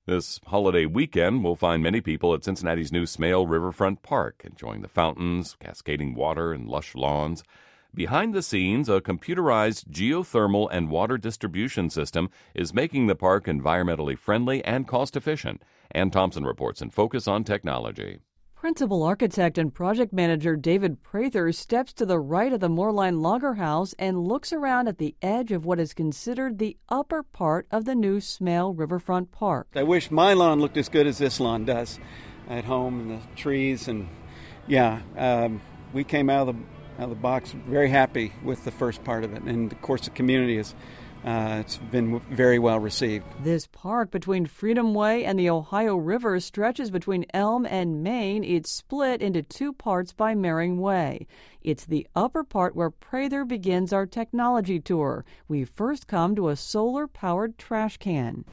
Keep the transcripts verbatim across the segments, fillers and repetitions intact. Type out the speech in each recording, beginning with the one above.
This holiday weekend will find many people at Cincinnati's new Smale Riverfront Park, enjoying the fountains, cascading water, and lush lawns. Behind the scenes, a computerized geothermal and water distribution system is making the park environmentally friendly and cost-efficient. Ann Thompson reports in Focus on Technology. Principal architect and project manager David Prather steps to the right of the Moorline Logger House and looks around at the edge of what is considered the upper part of the new Smale Riverfront Park. I wish my lawn looked as good as this lawn does at home, and the trees, and yeah, um, we came out of the out of the box very happy with the first part of it, and of course the community is. Uh, it's been very well received. This park between Freedom Way and the Ohio River stretches between Elm and Main. It's split into two parts by Mering Way. It's the upper part where Prather begins our technology tour. We first come to a solar-powered trash can.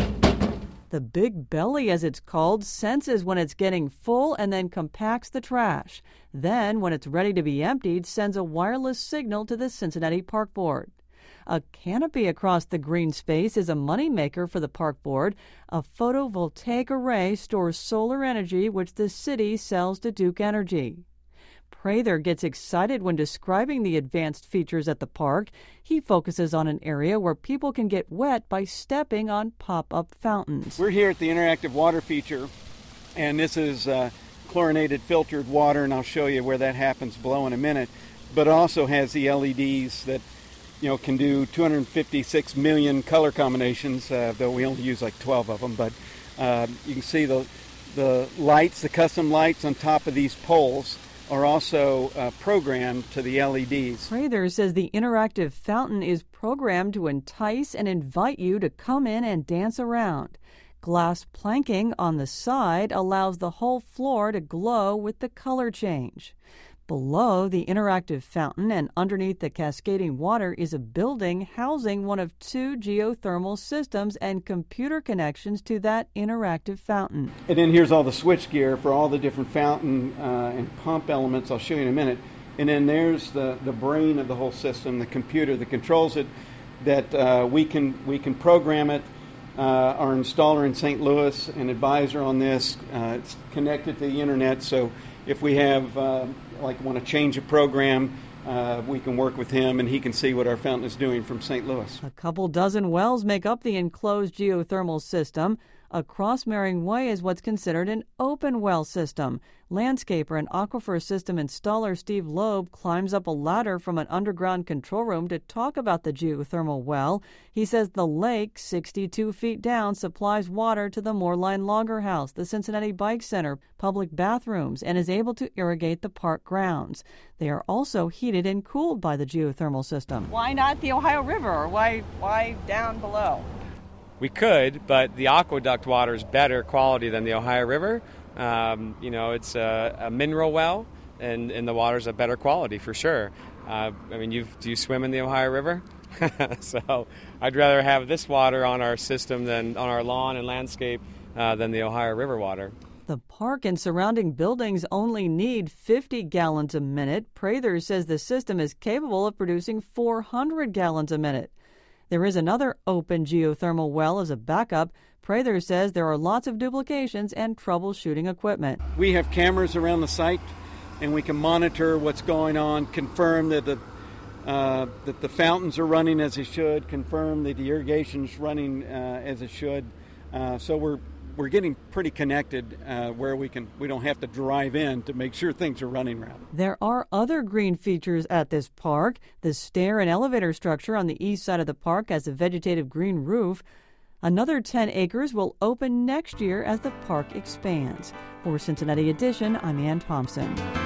The Big Belly, as it's called, senses when it's getting full and then compacts the trash. Then, when it's ready to be emptied, sends a wireless signal to the Cincinnati Park Board. A canopy across the green space is a moneymaker for the park board. A photovoltaic array stores solar energy, which the city sells to Duke Energy. Prather gets excited when describing the advanced features at the park. He focuses on an area where people can get wet by stepping on pop-up fountains. We're here at the interactive water feature, and this is uh, chlorinated filtered water, and I'll show you where that happens below in a minute. But it also has the L E Ds that you know, can do two hundred fifty-six million color combinations, uh, though we only use like twelve of them. But uh, you can see the the lights, the custom lights on top of these poles are also uh, programmed to the L E Ds. Prather says the interactive fountain is programmed to entice and invite you to come in and dance around. Glass planking on the side allows the whole floor to glow with the color change. Below the interactive fountain and underneath the cascading water is a building housing one of two geothermal systems and computer connections to that interactive fountain. And then here's all the switch gear for all the different fountain uh, and pump elements I'll show you in a minute. And then there's the, the brain of the whole system, the computer that controls it, that uh, we can we can program it. Uh, our installer in Saint Louis, an advisor on this, uh, it's connected to the internet, so if we have, uh, like, want to change a program, uh, we can work with him, and he can see what our fountain is doing from Saint Louis. A couple dozen wells make up the enclosed geothermal system. Across Mering Way is what's considered an open well system. Landscaper and aquifer system installer Steve Loeb climbs up a ladder from an underground control room to talk about the geothermal well. He says the lake, sixty-two feet down, supplies water to the Moorline Logger House, the Cincinnati Bike Center, public bathrooms, and is able to irrigate the park grounds. They are also heated and cooled by the geothermal system. Why not the Ohio River? Or why, why down below? We could, but the aqueduct water is better quality than the Ohio River. Um, you know, it's a, a mineral well, and, and the water's a better quality for sure. Uh, I mean, you do you swim in the Ohio River? So I'd rather have this water on our system than on our lawn and landscape uh, than the Ohio River water. The park and surrounding buildings only need fifty gallons a minute. Prather says the system is capable of producing four hundred gallons a minute. There is another open geothermal well as a backup. Prather says there are lots of duplications and troubleshooting equipment. We have cameras around the site, and we can monitor what's going on, confirm that the uh, that the fountains are running as they should, confirm that the irrigation's running uh, as it should. Uh, so we're we're getting pretty connected uh, where we can we don't have to drive in to make sure things are running right. There are other green features at this park. The stair and elevator structure on the east side of the park has a vegetative green roof. Another ten acres will open next year as the park expands. For Cincinnati Edition, I'm Ann Thompson.